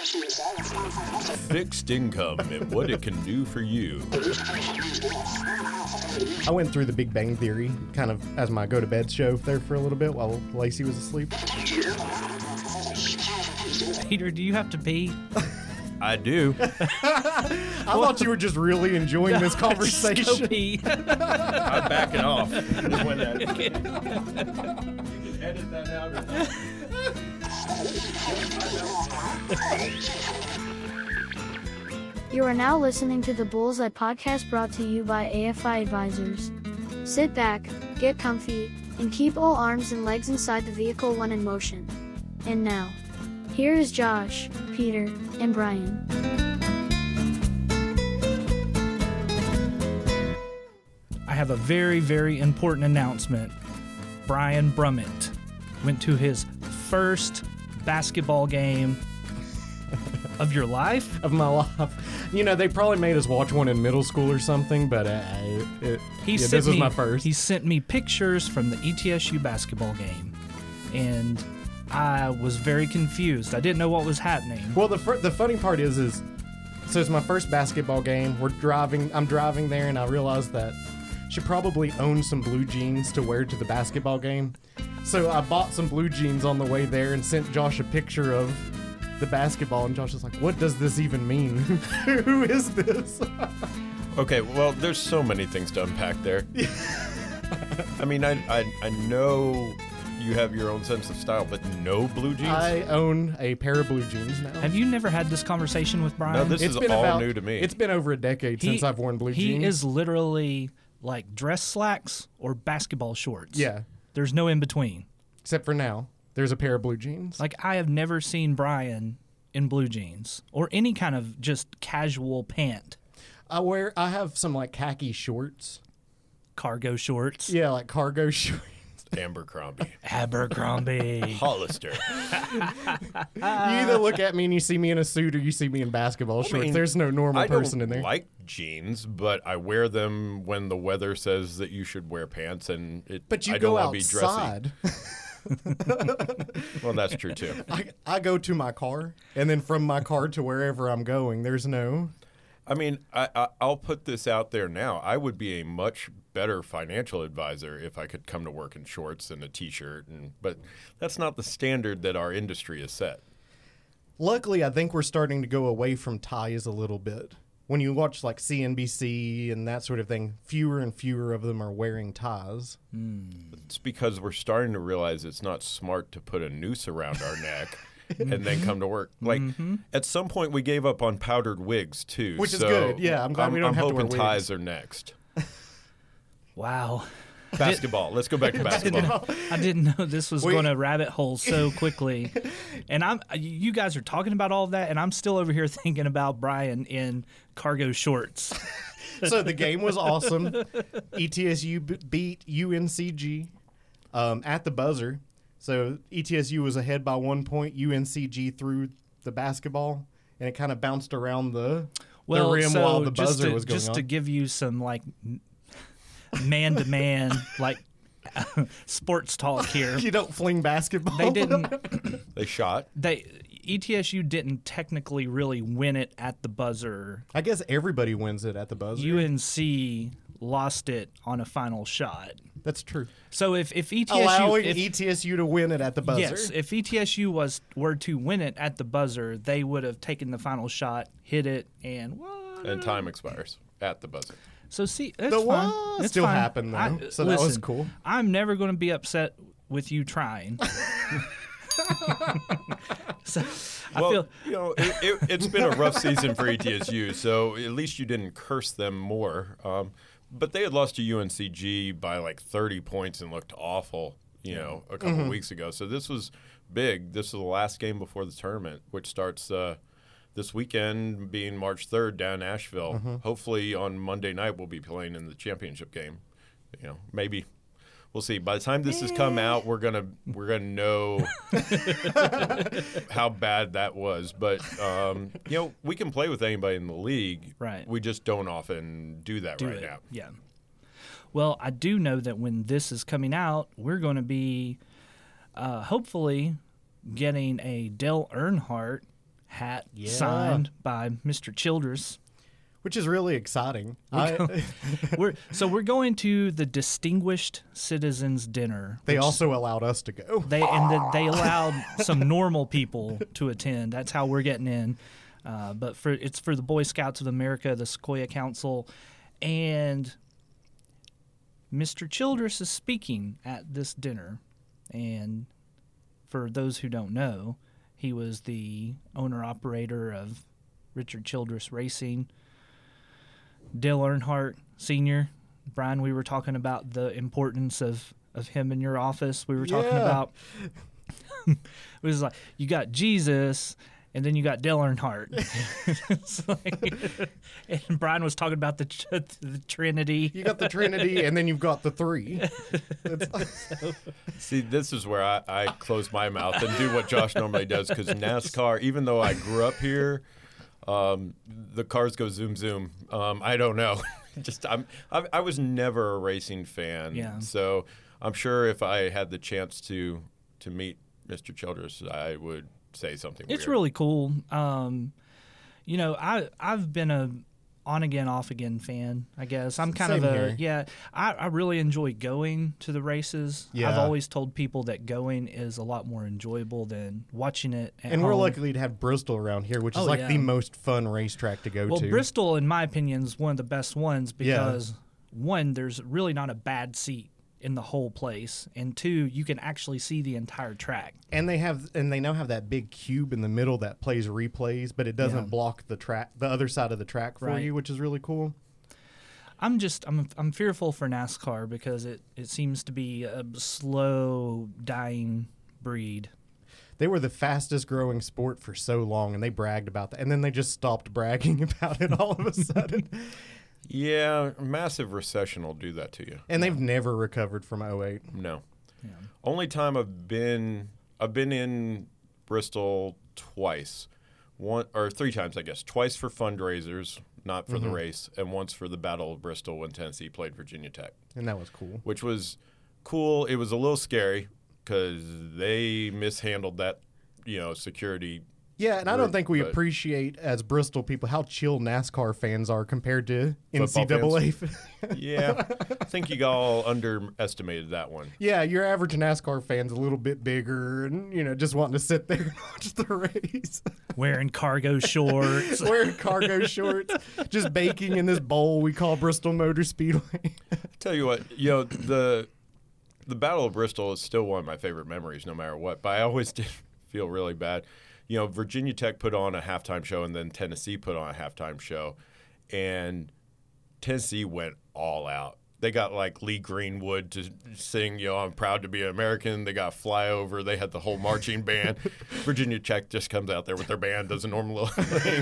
Fixed income and what it can do for you. I went through The Big Bang Theory kind of as my go-to-bed show there for a little bit while Lacey was asleep. Peter, do you have to pee? I do. I thought you were just really enjoying this conversation. Just go pee. I'm backing off. When that, you can edit that out or not. You are now listening to the Bullseye Podcast brought to you by AFI Advisors. Sit back, get comfy, and keep all arms and legs inside the vehicle when in motion. And now, here is Josh, Peter, and Brian. I have a very, very important announcement. Brian Brummett went to his first basketball game of your life? Of my life. You know, they probably made us watch one in middle school or something, but this was my first. He sent me pictures from the ETSU basketball game, and I was very confused. I didn't know what was happening. Well, the funny part is so it's my first basketball game. I'm driving there, and I realized that I should probably own some blue jeans to wear to the basketball game. So I bought some blue jeans on the way there and sent Josh a picture of the basketball, and Josh is like, what does this even mean? Who is this? Okay, well, there's so many things to unpack there. I mean, I know you have your own sense of style, but no blue jeans? I own a pair of blue jeans now. Have you never had this conversation with Brian? No, this is all new to me. It's been over a decade since I've worn blue jeans. He is literally like dress slacks or basketball shorts. Yeah. There's no in between. Except for now. There's a pair of blue jeans. Like, I have never seen Brian in blue jeans or any kind of just casual pant. I have some like khaki shorts. Cargo shorts. Yeah, like cargo shorts. Abercrombie. Hollister. You either look at me and you see me in a suit or you see me in basketball shorts. There's no normal person in there. I don't like jeans, but I wear them when the weather says that you should wear pants, and I don't want to be dressy. Well, that's true too. I go to my car, and then from my car to wherever I'm going, there's no... I mean, I'll put this out there now. I would be a much better financial advisor if I could come to work in shorts and a T-shirt, but that's not the standard that our industry has set. Luckily, I think we're starting to go away from ties a little bit. When you watch like CNBC and that sort of thing, fewer and fewer of them are wearing ties. It's because we're starting to realize it's not smart to put a noose around our neck and then come to work. Like, at some point, we gave up on powdered wigs, too. Which is good. Yeah, I'm glad we don't have to wear wigs. I'm hoping ties are next. Wow. Basketball. Let's go back to basketball. I didn't know this was going to rabbit hole so quickly. And you guys are talking about all of that, and I'm still over here thinking about Brian in cargo shorts. So the game was awesome. ETSU beat UNCG at the buzzer. So ETSU was ahead by 1 point. UNCG threw the basketball, and it kind of bounced around the rim while the buzzer was going on. Just to give you some like man-to-man like sports talk here. You don't fling basketball. They didn't. They shot. ETSU didn't technically really win it at the buzzer. I guess everybody wins it at the buzzer. UNC lost it on a final shot. That's true. So if ETSU allowing ETSU to win it at the buzzer. Yes, if ETSU were to win it at the buzzer, they would have taken the final shot, hit it, and time expires at the buzzer. So see, that's fine. It's still fine. happened though. So that was cool. I'm never going to be upset with you trying. So it's been a rough season for ETSU, so at least you didn't curse them more. But they had lost to UNCG by like 30 points and looked awful, a couple of weeks ago. So this was big. This was the last game before the tournament, which starts this weekend, being March 3rd down in Asheville. Hopefully on Monday night we'll be playing in the championship game. Maybe. We'll see. By the time this has come out, we're gonna know how bad that was. But we can play with anybody in the league. Right. We just don't often do that right now. Yeah. Well, I do know that when this is coming out, we're going to be hopefully getting a Dale Earnhardt hat Yeah. signed by Mr. Childress. which is really exciting. We're going to the Distinguished Citizens Dinner. They which also allowed us to go. they allowed some normal people to attend. That's how we're getting in. But it's for the Boy Scouts of America, the Sequoia Council, and Mr. Childress is speaking at this dinner. And for those who don't know, he was the owner-operator of Richard Childress Racing. Dale Earnhardt Sr., Brian, we were talking about the importance of him in your office. We were talking about, it was like, you got Jesus, and then you got Dale Earnhardt. It's like, and Brian was talking about the Trinity. You got the Trinity, and then you've got the three. See, this is where I close my mouth and do what Josh normally does, because NASCAR, even though I grew up here, the cars go zoom zoom. I don't know. I was never a racing fan. Yeah. So I'm sure if I had the chance to meet Mr. Childress, I would say something It's weird. really cool. I've been a on again, off again fan, I guess. I'm kind Same of here. yeah. I really enjoy going to the races. Yeah. I've always told people that going is a lot more enjoyable than watching it at And home. we're lucky to have Bristol around here, which is like yeah. the most fun racetrack to go Well, to. Bristol, in my opinion, is one of the best ones because, one, there's really not a bad seat in the whole place, and two, you can actually see the entire track. And they now have that big cube in the middle that plays replays, but it doesn't Yeah. block the other side of the track for Right. you, which is really cool. I'm fearful for NASCAR because it seems to be a slow dying breed. They were the fastest growing sport for so long, and they bragged about that. And then they just stopped bragging about it all of a sudden. Yeah, massive recession will do that to you. And they've never recovered from 08. No. Yeah. Only time I've been in Bristol twice. Three times, I guess. Twice for fundraisers, not for the race, and once for the Battle of Bristol when Tennessee played Virginia Tech, And that was cool. which was cool. It was a little scary because they mishandled that, security. Yeah, and I don't think we But- appreciate, as Bristol people, how chill NASCAR fans are compared to Football NCAA. Yeah, I think you all underestimated that one. Yeah, your average NASCAR fan's a little bit bigger and, just wanting to sit there and watch the race. Wearing cargo shorts. Wearing cargo shorts, just baking in this bowl we call Bristol Motor Speedway. Tell you what, the Battle of Bristol is still one of my favorite memories, no matter what. But I always did feel really bad. Virginia Tech put on a halftime show, and then Tennessee put on a halftime show, and Tennessee went all out. They got like Lee Greenwood to sing, I'm proud to be an American. They got Flyover. They had the whole marching band. Virginia Tech just comes out there with their band, does a normal little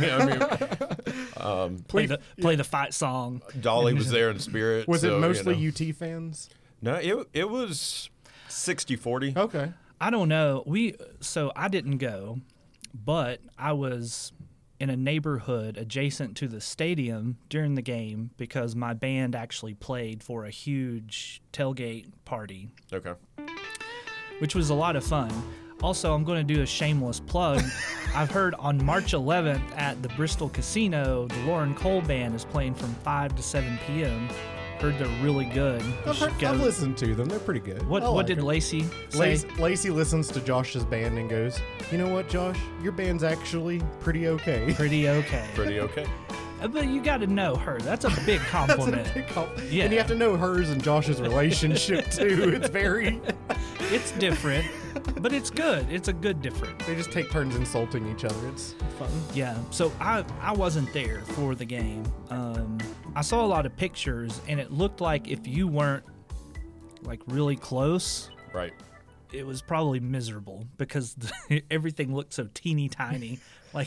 thing. play the fight song. Dolly was there in spirit. Was so, it mostly UT fans? No, it was 60-40. Okay. I don't know. So I didn't go, but I was in a neighborhood adjacent to the stadium during the game because my band actually played for a huge tailgate party, Okay. which was a lot of fun. Also, I'm going to do a shameless plug. I've heard on March 11th at the Bristol Casino, the Lauren Cole Band is playing from 5 to 7 p.m. Heard they're really good. You should go. I've listened to them. They're pretty good. I What like did them. Lacey say? Lacey listens to Josh's band and goes, "You know what, Josh? Your band's actually pretty okay." Pretty okay. Pretty okay. But you got to know her. That's a big compliment. Yeah. And you have to know hers and Josh's relationship too. It's very. It's different, but it's good. It's a good different. They just take turns insulting each other. It's fun. Yeah. So I wasn't there for the game. I saw a lot of pictures, and it looked like if you weren't like really close, Right. it was probably miserable because everything looked so teeny tiny.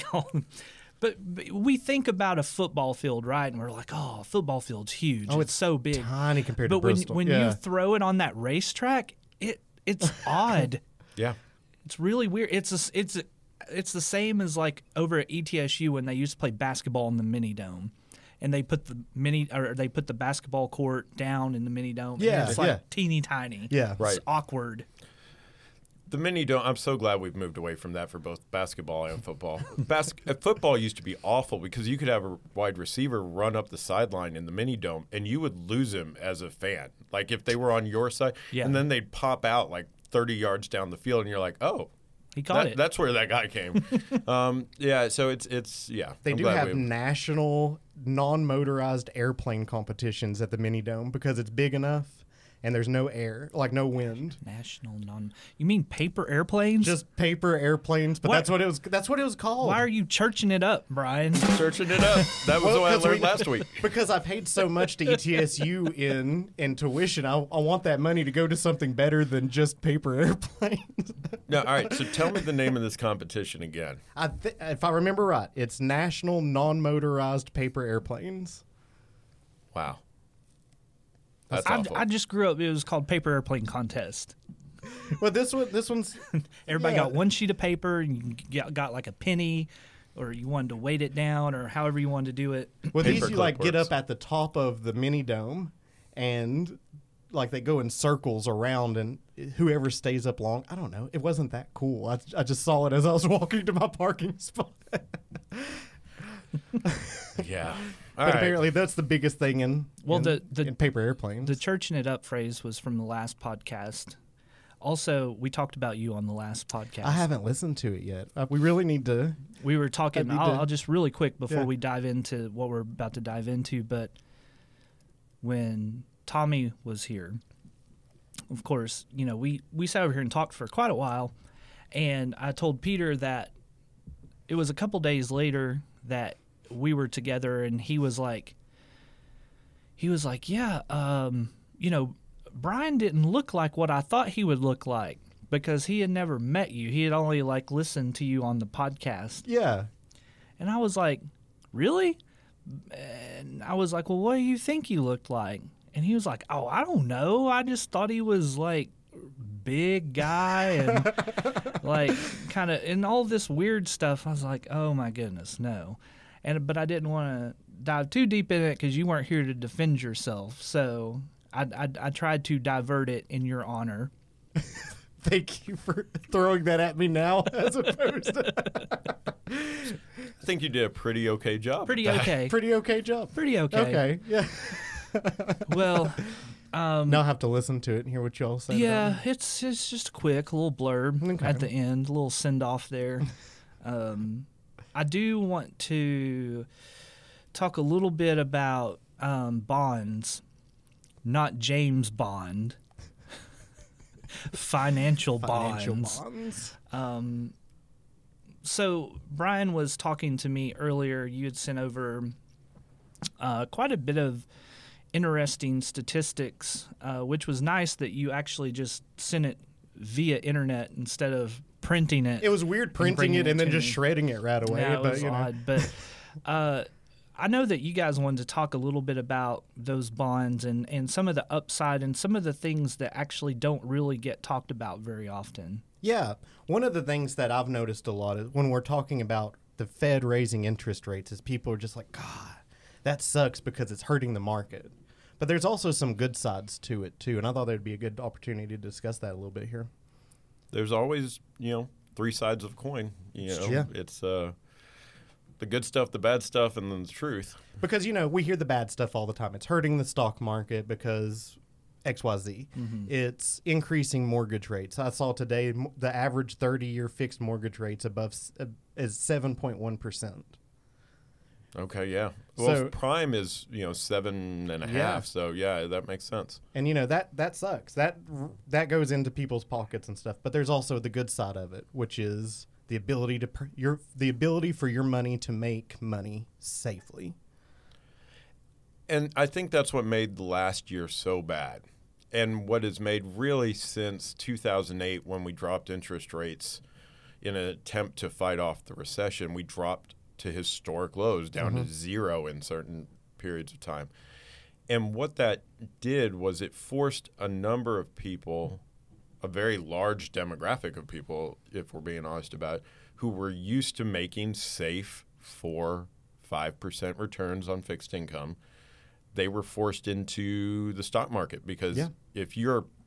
But we think about a football field, right? And we're like, oh, football field's huge. Oh, it's so big. Tiny compared But to Bristol. when Yeah. you throw it on that racetrack, it's odd. Yeah. It's really weird. It's the same as like over at ETSU when they used to play basketball in the mini dome, and they put the basketball court down in the mini dome. Yeah, and it's like yeah. teeny tiny. Yeah. Right. It's awkward. The mini dome, I'm so glad we've moved away from that for both basketball and football. Football used to be awful because you could have a wide receiver run up the sideline in the mini dome and you would lose him as a fan. Like if they were on your side, and then they'd pop out like 30 yards down the field and you're like, oh. He caught it. That's where that guy came. So it's. They I'm do glad have national non-motorized airplane competitions at the mini dome because it's big enough and there's no air, like no wind. National non. You mean paper airplanes? Just paper airplanes, but that's what it was called. Why are you churching it up, Brian? Searching it up. That was what I learned last week. Because I paid so much to ETSU in tuition, I want that money to go to something better than just paper airplanes. No, all right. So tell me the name of this competition again. If I remember right, it's National Non-Motorized Paper Airplanes. Wow. That's awful. I just grew up. It was called Paper Airplane Contest. Well, this one's Everybody got one sheet of paper, and you got like a penny, or you wanted to weight it down, or however you wanted to do it. Well, these Paperclip you like get works. up at the top of the mini dome, and like they go in circles around, and whoever stays up long, I don't know. It wasn't that cool. I just saw it as I was walking to my parking spot. Yeah. But apparently that's the biggest thing in paper airplanes. The churching it up phrase was from the last podcast. Also, we talked about you on the last podcast. I haven't listened to it yet. We really need to. We were talking. I'll just really quick before Yeah. we dive into what we're about to dive into. But when Tommy was here, of course, we sat over here and talked for quite a while, and I told Peter that it was a couple days later that we were together, and he was like, yeah, Brian didn't look like what I thought he would look like because he had never met you. He had only listened to you on the podcast. Yeah. And I was like, really? And I was like, well, what do you think he looked like? And he was like, oh, I don't know. I just thought he was like big guy and like kind of and all this weird stuff. I was like, oh my goodness, no. But I didn't want to dive too deep in it because you weren't here to defend yourself. So I tried to divert it in your honor. Thank you for throwing that at me now, as opposed to I think you did a pretty okay job. Pretty okay. pretty okay job. Pretty okay. Okay, yeah. Well, Now I have to listen to it and hear what y'all say. yeah, it's just a quick little blurb Okay. at the end, a little send off there. I do want to talk a little bit about bonds, not James Bond. Financial bonds. So Brian was talking to me earlier. You had sent over quite a bit of interesting statistics, which was nice that you actually just sent it via internet instead of printing it. It was weird printing bringing it and it then to just me. shredding it right away. Yeah, it but was you know, odd. But I know that you guys wanted to talk a little bit about those bonds and some of the upside and some of the things that actually don't really get talked about very often. yeah. One of the things that I've noticed a lot is when we're talking about the Fed raising interest rates is people are just like, God, that sucks because it's hurting the market. But there's also some good sides to it too, and I thought there'd be a good opportunity to discuss that a little bit here. There's always, three sides of a coin. Yeah. It's the good stuff, the bad stuff, and then the truth. Because, we hear the bad stuff all the time. It's hurting the stock market because XYZ. Mm-hmm. It's increasing mortgage rates. I saw today the average 30-year fixed mortgage rates above is 7.1%. Okay, yeah. Well, So- prime is 7.5. Yeah. So yeah, that makes sense. And that sucks. That goes into people's pockets and stuff. But there's also the good side of it, which is the ability the ability for your money to make money safely. And I think that's what made the last year so bad. And what has made really since 2008 when we dropped interest rates in an attempt to fight off the recession, we dropped to historic lows down to zero in certain periods of time. And what that did was it forced a number of people, a very large demographic of people, if we're being honest about it, who were used to making safe 4-5% returns on fixed income. They were forced into the stock market because if you're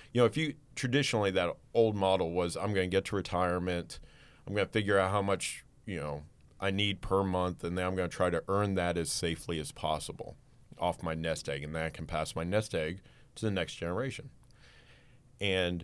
if you traditionally that old model was I'm going to get to retirement, I'm going to figure out how much, I need per month, and then I'm going to try to earn that as safely as possible off my nest egg, and then I can pass my nest egg to the next generation. And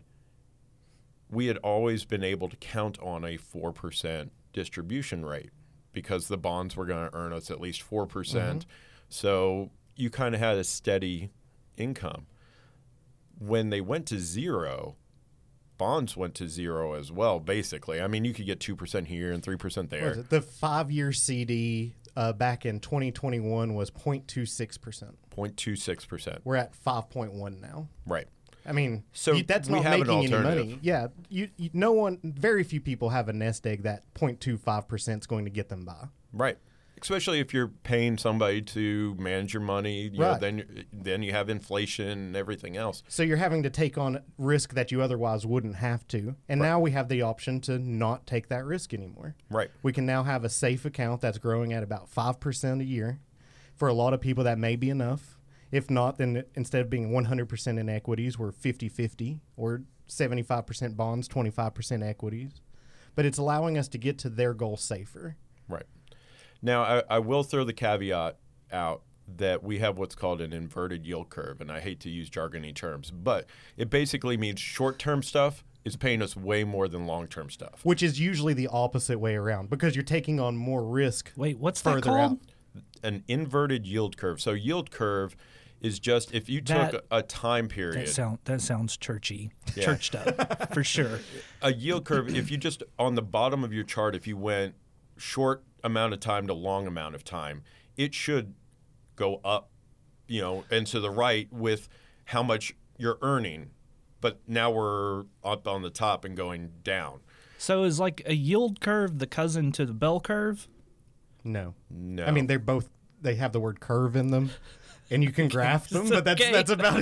we had always been able to count on a 4% distribution rate because the bonds were going to earn us at least 4%. So you kind of had a steady income. When they went to zero, bonds went to zero as well, basically. I mean, you could get 2% here and 3% there. What was it? The 5-year CD back in 2021 was 0.26%. 0.26%. We're at 5.1 now. Right. I mean, So that's we not have an making any alternative. money. Yeah, very few people have a nest egg that 0.25% is going to get them by. Right. Especially if you're paying somebody to manage your money, you know, Right. then you have inflation and everything else. So you're having to take on risk that you otherwise wouldn't have to. And now we have the option to not take that risk anymore. Right. We can now have a safe account that's growing at about 5% a year. For a lot of people, that may be enough. If not, then instead of being 100% in equities, we're 50-50 or 75% bonds, 25% equities. But it's allowing us to get to their goal safer. Right. Now, I will throw the caveat out that we have what's called an inverted yield curve, and I hate to use jargony terms, but it basically means short-term stuff is paying us way more than long-term stuff. Which is usually the opposite way around because you're taking on more risk. Wait, what's that further called? out. An inverted yield curve. So yield curve is just if you took That- a time period. That sounds churchy, Yeah. churched up for sure. A yield curve, if you just on the bottom of your chart, if you went short amount of time to long amount of time, it should go up, and to the right with how much you're earning. But now we're up on the top and going down. So is like a yield curve the cousin to the bell curve? No. No. I mean, they have the word curve in them. And you can graph them, but Okay. that's about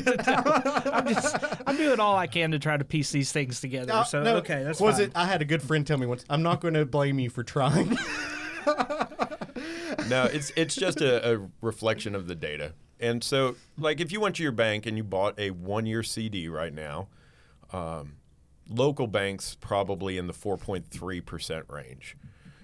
it. I'm doing all I can to try to piece these things together. So No, okay, that's was fine. it? I had a good friend tell me once. I'm not going to blame you for trying. No, it's just a reflection of the data. And so, like, if you went to your bank and you bought a 1-year CD right now, local banks probably in the 4.3% range.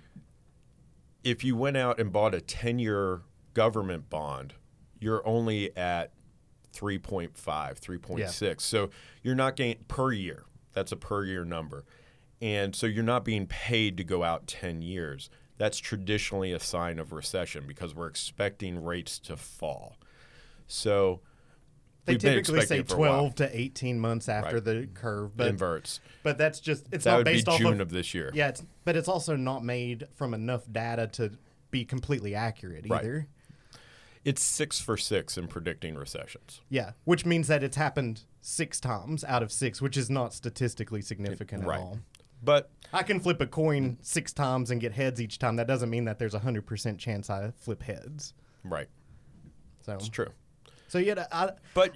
If you went out and bought a 10-year government bond, you're only at 3.5, 3.6. Yeah. So you're not getting per year. That's a per year number. And so you're not being paid to go out 10 years. That's traditionally a sign of recession because we're expecting rates to fall. So They we've been typically say expecting it for a while. 12 to 18 months after Right. the curve, but Inverts. that's just it's That not would be based off June of of this year. Yeah, but it's also not made from enough data to be completely accurate Right. either. It's 6 for 6 in predicting recessions. Yeah, which means that it's happened 6 times out of 6, which is not statistically significant Right. at all. But I can flip a coin 6 times and get heads each time. That doesn't mean that there's a 100% chance I flip heads. right, So it's true. So yeah, But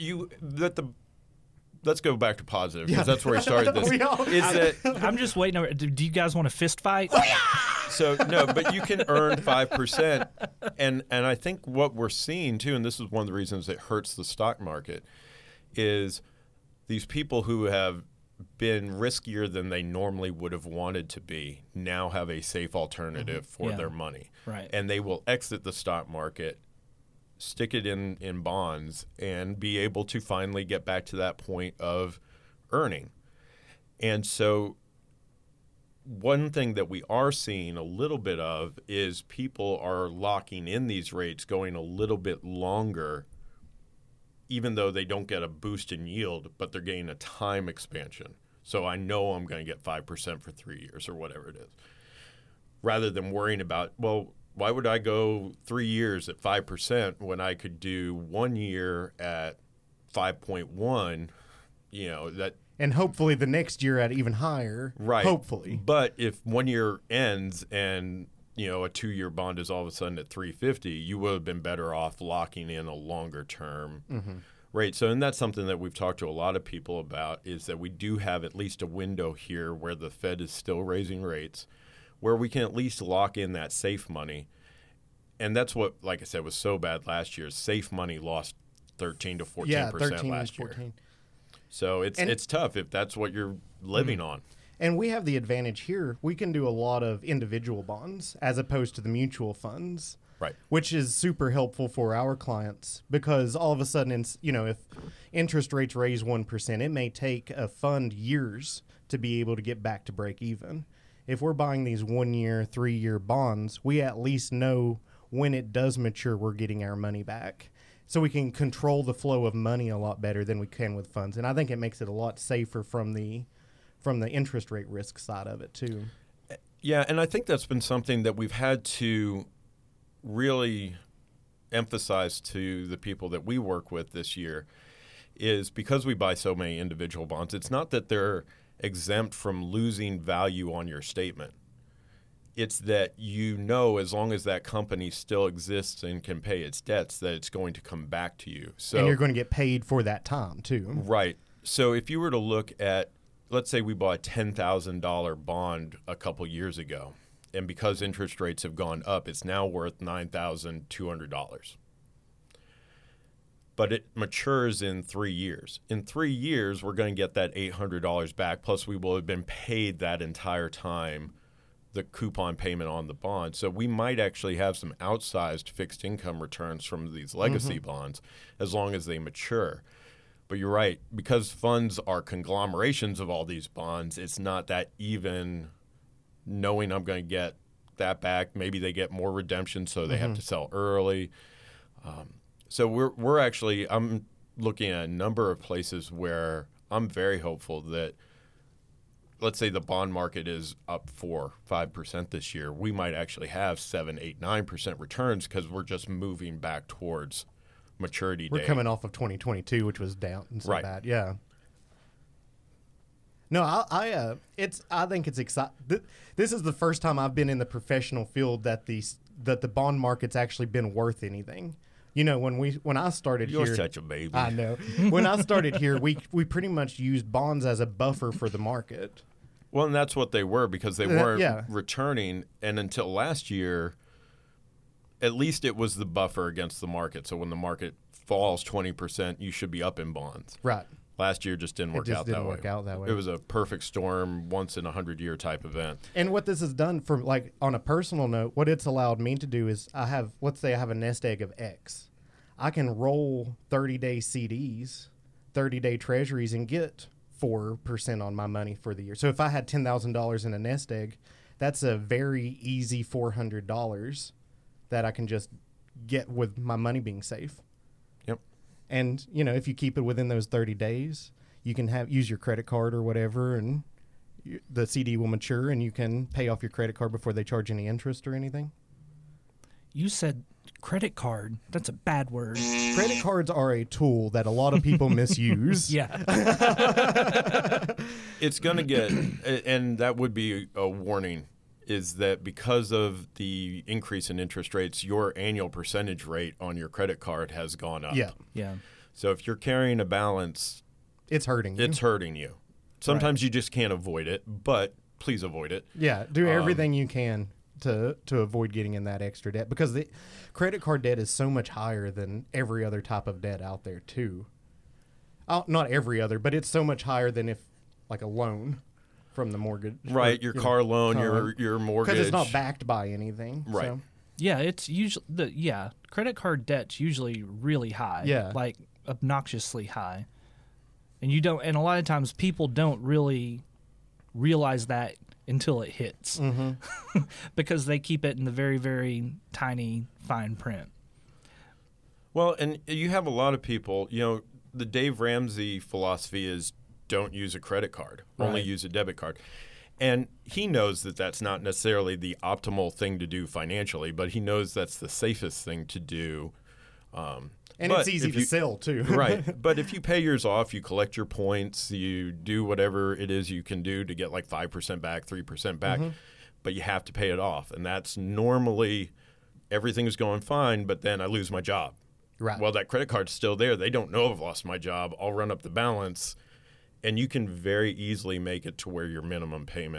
let's go back to positive because that's where we started this. We all- Is that I'm just waiting. Do you guys want a fist fight? so? No, but you can earn 5%, and I think what we're seeing too, and this is one of the reasons it hurts the stock market, is these people who have been riskier than they normally would have wanted to be now have a safe alternative for Yeah. their money, Right. and they will exit the stock market, stick it in bonds, and be able to finally get back to that point of earning. And so one thing that we are seeing a little bit of is people are locking in these rates going a little bit longer, even though they don't get a boost in yield, but they're getting a time expansion. So I know I'm going to get 5% for 3 years or whatever it is, rather than worrying about, well, why would I go 3 years at 5% when I could do 1 year at 5.1? That and hopefully the next year at even higher. right. Hopefully. But if 1 year ends and a 2-year bond is all of a sudden at 350, you would have been better off locking in a longer term rate. So, and that's something that we've talked to a lot of people about, is that we do have at least a window here where the Fed is still raising rates, where we can at least lock in that safe money. And that's what, like I said, was so bad last year. Safe money lost 13 to 14% Yeah, 13 last and 14. year. So it's tough if that's what you're living on. And we have the advantage here. We can do a lot of individual bonds as opposed to the mutual funds. Right. Which is super helpful for our clients because all of a sudden, if interest rates raise 1%, it may take a fund years to be able to get back to break even. If we're buying these 1 year, 3 year bonds, we at least know when it does mature, we're getting our money back. So we can control the flow of money a lot better than we can with funds. And I think it makes it a lot safer from the interest rate risk side of it too. Yeah, and I think that's been something that we've had to really emphasize to the people that we work with this year is because we buy so many individual bonds, it's not that they're exempt from losing value on your statement. It's that as long as that company still exists and can pay its debts, that it's going to come back to you. So, and you're going to get paid for that time too. Right. So if you were to look at, let's say we bought a $10,000 bond a couple years ago, and because interest rates have gone up, it's now worth $9,200. But it matures in 3 years. In 3 years, we're going to get that $800 back, plus we will have been paid that entire time the coupon payment on the bond. So we might actually have some outsized fixed income returns from these legacy bonds as long as they mature. But you're right, because funds are conglomerations of all these bonds, it's not that even knowing I'm going to get that back. Maybe they get more redemption, so they have to sell early. So we're actually, I'm looking at a number of places where I'm very hopeful that, let's say the bond market is up 4-5% this year. We might actually have 7-8-9% returns because we're just moving back towards maturity date. We're coming off of 2022, which was down and so Right. bad. Yeah. No, I think it's exciting. This is the first time I've been in the professional field that the bond market's actually been worth anything. When I started You're here, such a baby. I know. When I started here, we pretty much used bonds as a buffer for the market. Well, and that's what they were because they weren't yeah. returning. And until last year, at least it was the buffer against the market. So when the market falls 20%, you should be up in bonds. Right. Last year just didn't work out that way. It was a perfect storm, once in 100-year type event. And what this has done for, like, on a personal note, what it's allowed me to do is let's say I have a nest egg of X. I can roll 30-day CDs, 30-day treasuries, and get 4% on my money for the year. So if I had $10,000 in a nest egg, that's a very easy $400 that I can just get with my money being safe. Yep. And, if you keep it within those 30 days, you can use your credit card or whatever, and the CD will mature, and you can pay off your credit card before they charge any interest or anything. You said credit card. That's a bad word. Credit cards are a tool that a lot of people misuse. Yeah. It's going to get, and that would be a warning, is that because of the increase in interest rates, your annual percentage rate on your credit card has gone up. Yeah. Yeah. So if you're carrying a balance, It's hurting you. it's hurting you. Sometimes you just can't avoid it, but please avoid it. Yeah, do everything you can to avoid getting in that extra debt, because the credit card debt is so much higher than every other type of debt out there too. Not every other, but it's so much higher than if like a loan from the mortgage. Right, your car loan, your mortgage. Because it's not backed by anything. Right. So. Yeah, it's usually credit card debt's usually really high. Yeah. Like obnoxiously high. And a lot of times people don't really realize that until it hits. Mm-hmm. Because they keep it in the very, very tiny fine print. Well, and you have a lot of people, the Dave Ramsey philosophy is don't use a credit card, only Right. use a debit card. And he knows that that's not necessarily the optimal thing to do financially, but he knows that's the safest thing to do. And but it's easy if to you- sell too. Right. But if you pay yours off, you collect your points, you do whatever it is you can do to get like 5% back, 3% back, but you have to pay it off. And that's normally everything's going fine, but then I lose my job. Right. Well, that credit card's still there. They don't know I've lost my job. I'll run up the balance. And you can very easily make it to where your minimum payment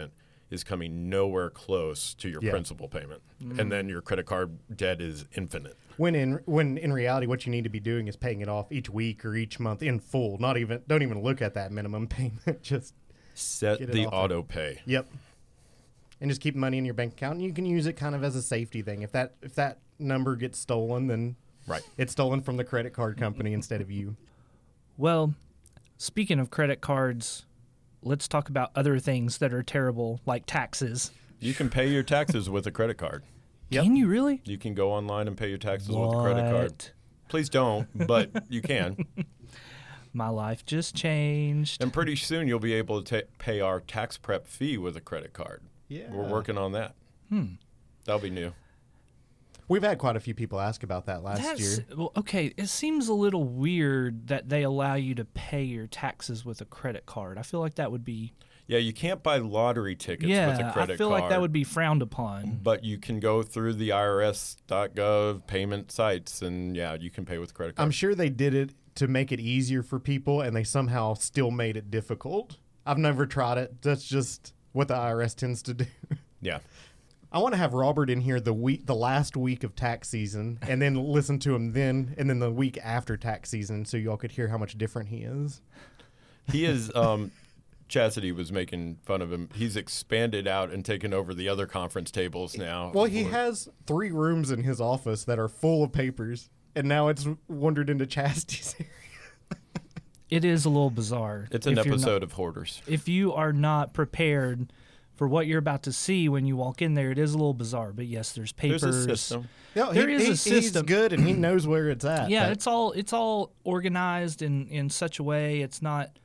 is coming nowhere close to your Yeah. principal payment. And then your credit card debt is infinite. When in reality, what you need to be doing is paying it off each week or each month in full. Don't even look at that minimum payment. Just Set Get it the off auto pay. yep, and just keep money in your bank account. And you can use it kind of as a safety thing. If that number gets stolen, then Right. it's stolen from the credit card company instead of you. Well, speaking of credit cards, let's talk about other things that are terrible, like taxes. You can pay your taxes with a credit card. Yep. Can you really? You can go online and pay your taxes with a credit card. What? Please don't, but you can. My life just changed. And pretty soon you'll be able to pay our tax prep fee with a credit card. Yeah. We're working on that. That'll be new. We've had quite a few people ask about that last year. Well, okay. It seems a little weird that they allow you to pay your taxes with a credit card. I feel like that would be Yeah, you can't buy lottery tickets with a credit card. I feel like that would be frowned upon. But you can go through the IRS.gov payment sites, and yeah, you can pay with credit card. I'm sure they did it to make it easier for people, and they somehow still made it difficult. I've never tried it. That's just what the IRS tends to do. Yeah. I want to have Robert in here the last week of tax season, and then listen to him then, and then the week after tax season, so y'all could hear how much different he is. He is, Chastity was making fun of him. He's expanded out and taken over the other conference tables now. Well, he has 3 rooms in his office that are full of papers, and now it's wandered into Chastity's area. It is a little bizarre. It's an if you're episode of Hoarders. If you are not prepared for what you're about to see when you walk in there, it is a little bizarre. But yes, there's papers. There's a system. No, There is a He's system. good, and he knows where it's at. Yeah, but it's all organized in such a way. It's not,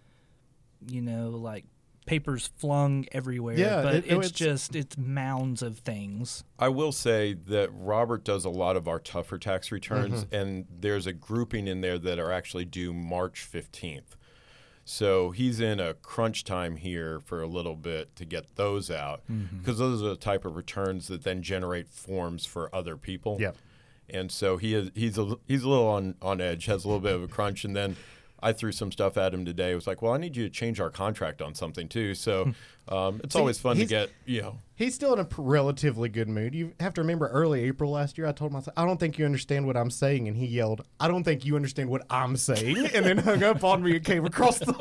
like papers flung everywhere. Yeah, but it's- it's mounds of things. I will say that Robert does a lot of our tougher tax returns, and there's a grouping in there that are actually due March 15th. So he's in a crunch time here for a little bit to get those out, because those are the type of returns that then generate forms for other people. Yep. And so he's a little on edge, has a little bit of a crunch, and then I threw some stuff at him today. It was like, well, I need you to change our contract on something too. So it's always fun to get, He's still in a relatively good mood. You have to remember early April last year, I told him, I don't think you understand what I'm saying. And he yelled, I don't think you understand what I'm saying. And then hung up on me and came across the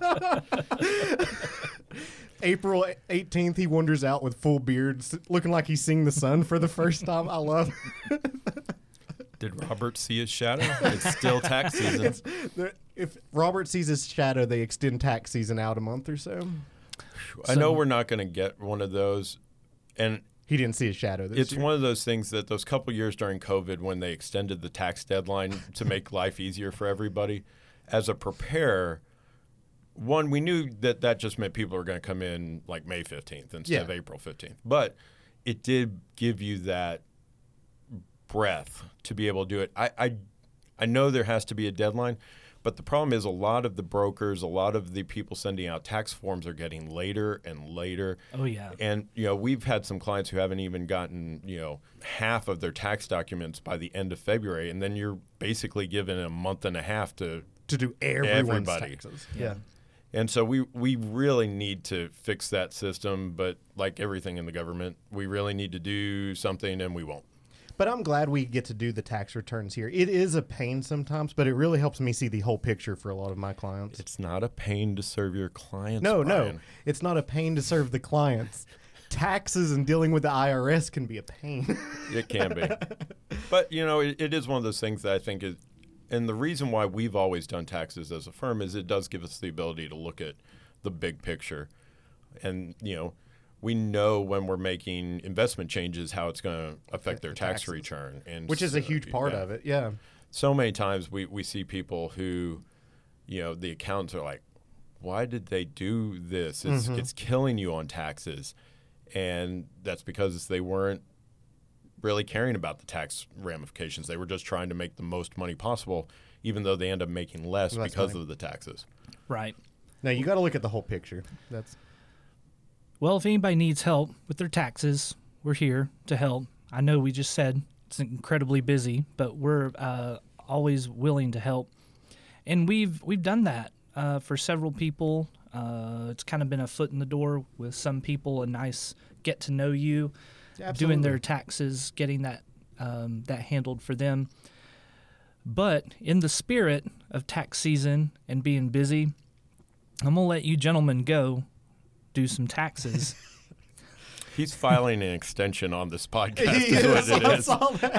hall. April 18th, he wanders out with full beard, looking like he's seeing the sun for the first time. I love it. Did Robert see his shadow? It's still tax season. If Robert sees his shadow, they extend tax season out a month or so. I know we're not going to get one of those. And He didn't see his shadow this it's year. one of those things that those couple years during COVID when they extended the tax deadline to make life easier for everybody, as a preparer, one, we knew that just meant people were going to come in like May 15th instead of April 15th. But it did give you that breath to be able to do it. I know there has to be a deadline, but the problem is a lot of the brokers, a lot of the people sending out tax forms are getting later and later. Oh, yeah. And, we've had some clients who haven't even gotten, half of their tax documents by the end of February. And then you're basically given a month and a half to do everyone's everybody. taxes. Yeah. And so we really need to fix that system. But like everything in the government, we really need to do something, and we won't. But I'm glad we get to do the tax returns here. It is a pain sometimes, but it really helps me see the whole picture for a lot of my clients. It's not a pain to serve your clients. No, Brian. it's not a pain to serve the clients. Taxes and dealing with the IRS can be a pain. It can be. But, it is one of those things that I think is, and the reason why we've always done taxes as a firm is it does give us the ability to look at the big picture. And, we know when we're making investment changes how it's going to affect their tax taxes. return. And Which is a huge part of it, yeah. So many times we see people who, the accountants are like, why did they do this? It's killing you on taxes. And that's because they weren't really caring about the tax ramifications. They were just trying to make the most money possible, even though they end up making less Well, that's because funny. of the taxes. Right. Now, you got to look at the whole picture. Well, if anybody needs help with their taxes, we're here to help. I know we just said it's incredibly busy, but we're always willing to help. And we've done that for several people. It's kind of been a foot in the door with some people, a nice get to know you, Absolutely. doing their taxes, getting that handled for them. But in the spirit of tax season and being busy, I'm going to let you gentlemen go do some taxes. He's filing an extension on this podcast is what it is.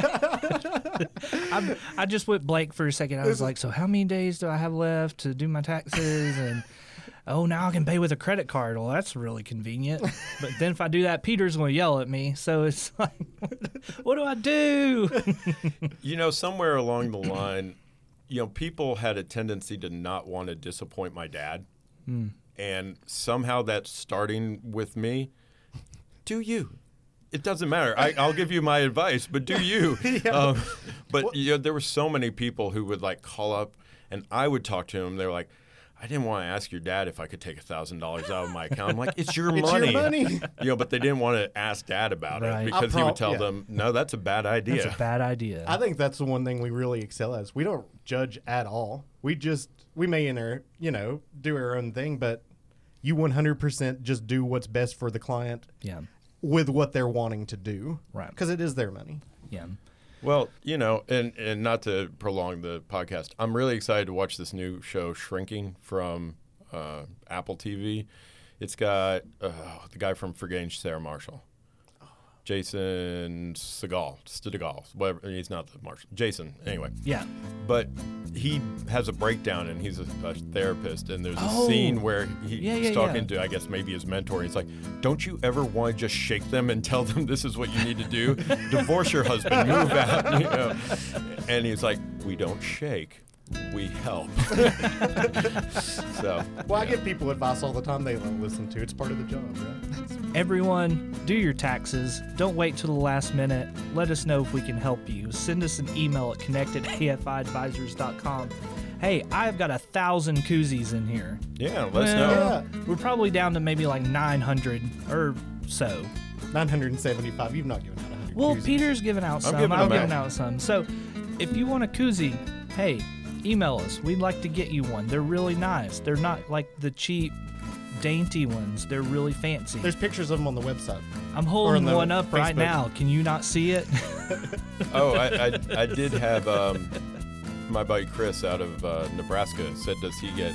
I just went blank for a second. I was like, so how many days do I have left to do my taxes? And oh, now I can pay with a credit card. Well, that's really convenient. But then if I do that, Peter's going to yell at me. So it's like, what do I do? Somewhere along the line, people had a tendency to not want to disappoint my dad. And somehow that's starting with me. Do you? It doesn't matter. I'll give you my advice, but do you? But there were so many people who would call up, and I would talk to them. They were like, I didn't want to ask your dad if I could take $1,000 out of my account. I'm like, it's your money. But they didn't want to ask Dad about it because he would tell them, no, that's a bad idea. That's a bad idea. I think that's the one thing we really excel at. We don't judge at all. We may do our own thing, but you 100% just do what's best for the client. Yeah. With what they're wanting to do. Right. Because it is their money. Yeah. Well, and not to prolong the podcast, I'm really excited to watch this new show, Shrinking, from Apple TV. It's got the guy from Forgetting Sarah Marshall. Jason Segal, whatever. He's not the Marshall. Jason, anyway. Yeah. But he has a breakdown, and he's a therapist, and there's a scene where he's talking to, I guess, maybe his mentor. He's like, don't you ever want to just shake them and tell them this is what you need to do? Divorce your husband, move out. And he's like, we don't shake. We help. I give people advice all the time they don't listen to. It's part of the job, right? Everyone, do your taxes. Don't wait till the last minute. Let us know if we can help you. Send us an email at connect@afiadvisors.com. Hey, I've got 1,000 koozies in here. Yeah, let us know. We're probably down to maybe 900 or so. 975. You've not given out 100 Well, koozies. Peter's giving out some. I'm giving out some. So if you want a koozie, hey, email us. We'd like to get you one. They're really nice. They're not like the cheap, dainty ones. They're really fancy. There's pictures of them on the website. I'm holding one up right now. Can you not see it? I did have my buddy Chris out of Nebraska said, does he get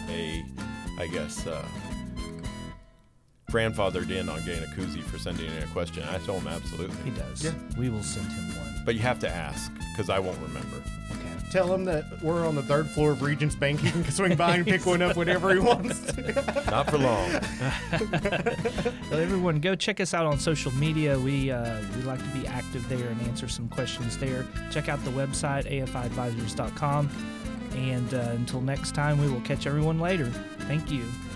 grandfathered in on getting a koozie for sending in a question? I told him absolutely. He does. Yeah. We will send him one. But you have to ask because I won't remember. Okay. Tell him that we're on the 3rd floor of Regents Bank. He can swing by and pick one up whenever he wants to. Not for long. Well, everyone, go check us out on social media. We like to be active there and answer some questions there. Check out the website, afiadvisors.com. And until next time, we will catch everyone later. Thank you.